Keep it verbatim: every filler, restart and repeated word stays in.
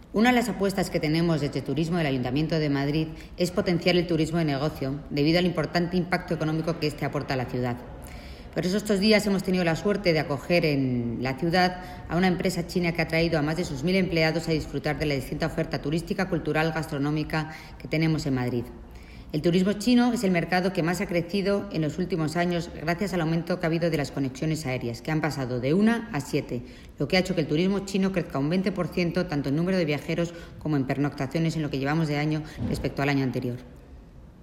Una de las apuestas que tenemos desde Turismo del Ayuntamiento de Madrid es potenciar el turismo de negocio debido al importante impacto económico que éste aporta a la ciudad. Por eso estos días hemos tenido la suerte de acoger en la ciudad a una empresa china que ha traído a más de sus mil empleados a disfrutar de la distinta oferta turística, cultural, gastronómica que tenemos en Madrid. El turismo chino es el mercado que más ha crecido en los últimos años gracias al aumento que ha habido de las conexiones aéreas, que han pasado de una a siete, lo que ha hecho que el turismo chino crezca un veinte por ciento tanto en número de viajeros como en pernoctaciones en lo que llevamos de año respecto al año anterior.